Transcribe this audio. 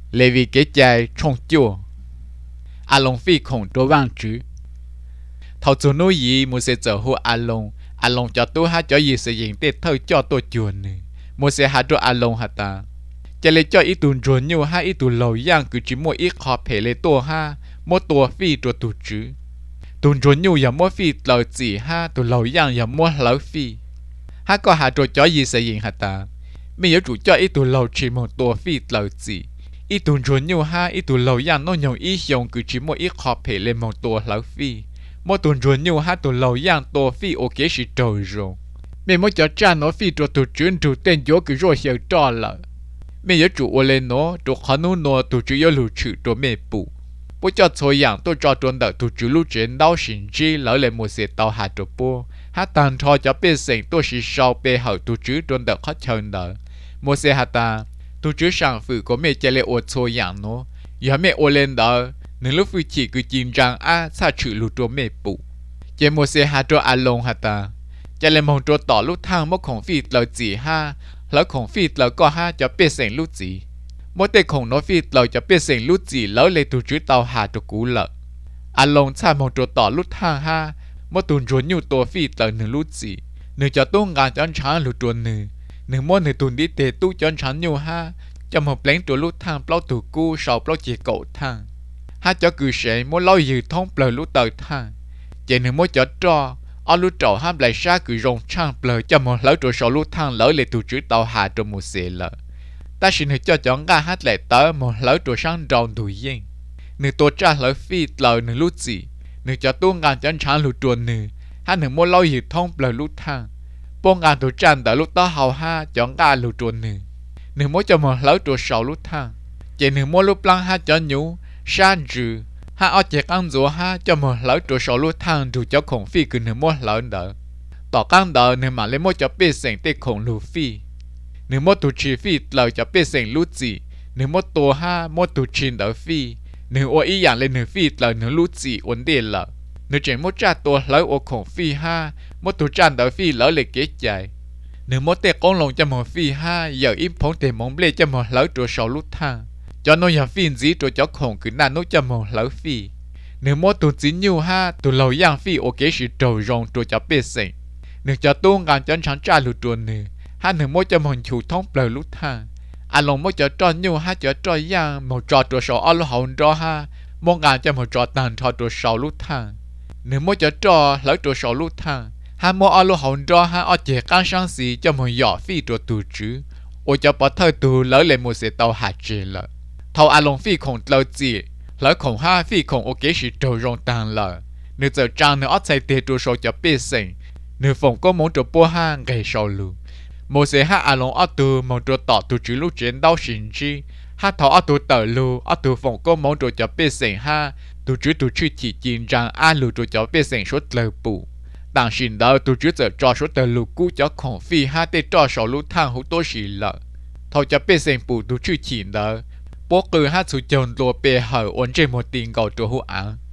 lệ vì kế chạy trong chùa à long phi khổng đồ vang chứ thầu chủ nuôi gì muốn sẽ trở hộ à long cho tôi hát cho gì sẽ diễn tết thời cho tôi chuồn này muốn sẽ hát cho à long hả taจะเลยจ่ออีตุนจวนอยู่ห้าอีตุนเหล่าย่างคือจิมัวอีขอเพเลยตัวห้ามัวตัวฟีตัวตุจื้อตุนจวนอยู่อย่ามัวฟีเหล่าจีห้าตุนเหล่าย่างอย่ามัวเหล่าฟีห้าก็หาตัวจ่อยีเสียงหาตาไม่有主จ่ออีตุนเหล่าจิมัวตัวฟีเหล่าจีอีตุนจวนอยู่ห้าอีตุนเหล่าย่างน้องยองอีหยงคือจิมัวอีขอเพเลยมัวตัวเหล่าฟีมัวตุนจวนอยู่ห้าตุนเหล่าย่างตัวฟีโอเคสิโตรงไม่มัวจะจ้าน้อฟีตัวตุจื้อตุเต้นโยคือรัวเหี่ยวจ่อเหล่าไม่有主我来拿，做可能拿都只有路去做咩步，不叫错样都找准的都只路见到甚至老来没些到下做波，他当初就变成都是烧背后都只准的靠墙的，没些下当都只上府个咩叫来我错样喏，也咩我来的，你路夫妻个紧张啊，才去路做咩步，也没些下做阿龙下当，叫来望做道路ทาง么ของฟีเราจีห้าแล้วของฟีดเราก็ห้าจะเปลี่ยนเสียงลูกจีมดแต่ของน้องฟีดเราจะเปลี่ยนเสียงลูกจีแล้วเลยตูจื้อเตาหาตัวกูละอารมณ์ชามองตัวต่อลูกทางห้ามดตูนจวนอยู่ตัวฟีดเราหนึ่งลูกจีหนึ่งจะต้องการจอนช้างหรือตัวหนึ่งมดหนึ่งตูนดิเตตู้จอนช้างอยู่ห้าจะมาเปล่งตัวลูกทางเปล่าตัวกูสาวเปล่าจีเก่าทางห้าจะคือเสียมดเล่ายืดท้องเปล่าลูกเตาทางเจหนึ่งมดจะจ่อเอาลูกเจ้าห้ามไหลชาคือรงช่างเปลือยจะมองแล้วตัวชอลูกทางแล้วเลยถูกจื้อเตาหาตัวมูเสละแต่สิ่งที่จะจ้องกาฮัดไหลเตอมองแล้วตัวช่างดองดูยิ่งหนึ่งตัวจ้าแล้วฟีดเราหนึ่งลูกจีหนึ่งจะต้องการจันช้างลูกตัวหนึ่งห้าหนึ่งมดเล่าหยิบท่องเปลือยลูกทางป้องกันตัวจันแต่ลูกต้าเฮาห้าจ้องกาลูกตัวหนึ่งมดจะมองแล้วตัวชอลูกทางเจหนึ่งมดลูกปลังห้าจันยูชานจือห้าเอาเจกังจัวห้าจะมองแล้วตัวชอลูกทางดูเจ้าของฟีคือหนึ่งมดแล้วเด้อต่อกังเด้อหนึ่งมาเลยมดจะเปลี่ยนเสียงเต็กของลูฟี่หนึ่งมดตัวชีฟีเราจะเปลี่ยนเสียงลูจีหนึ่งมดตัวห้ามดตัวชินเด้อฟีหนึ่งโออีอย่างเลยหนึ่งฟีเราหนึ่งลูจีวันเดียละหนึ่งเจมดจ้าตัวแล้วโอของฟีห้ามดตัวจันเด้อฟีแล้วเลยเก๋ใจหนึ่งมดเตะกงลงจะมองฟีห้าอย่าอิ่มพงเตะมองเบลจะมองแล้วตัวชอลูกทางcho nó nhà phiên gì cho cháu khổng cứ năn nó cho mong lão phi nếu mua tụ chín nhiều ha tụ lâu yang phi ok sự trầu rong cho cháu biết sinh nếu cho tôi ngàn chân sáng trả lụt tuần nữa ha nếu mua cho mong chủ thông bờ lút ha anh lòng mua cho nhiều ha cho yang một trò cho sầu ăn hậu cho ha mua ngàn cho một trò tàn trò cho sầu lút ha nếu mua cho lão cho sầu lút ha ha mua ăn hậu cho ha ở chế căn sáng xí cho mong nhỏ phi cho tụ chứ ôi cho bắt thời tụ lỡ lại một sẽ tàu hạt chế了thầu à long phi khổng lâu gì lỡ khổng ha phi khổng ok sự trâu rong tàn lờ nếu giờ trang nếu ớt say tê trâu sầu cho bê sinh nếu phòng có món trâu bố ha gây sầu lù một sẽ ha à long ớt tu món trâu tỏ tu chỉ lúc chiến đau xin chi ha thầu ớt tu tờ lù ớt tu phòng có món trâu cho bê sinh ha tu chỉ chín rằng a lù trâu cho bê sinh số lờ bù đằng xin đó tu chỉ giờ cho số tờ lù cũ cho khổng phi ha tê cho sầu lù thang hữu tô xì lờ thầu cho bê sinh bù tu chỉ chín đó bố cử hát sự chồng lùa bề hở ổn trên một tiền cầu chỗ hữu án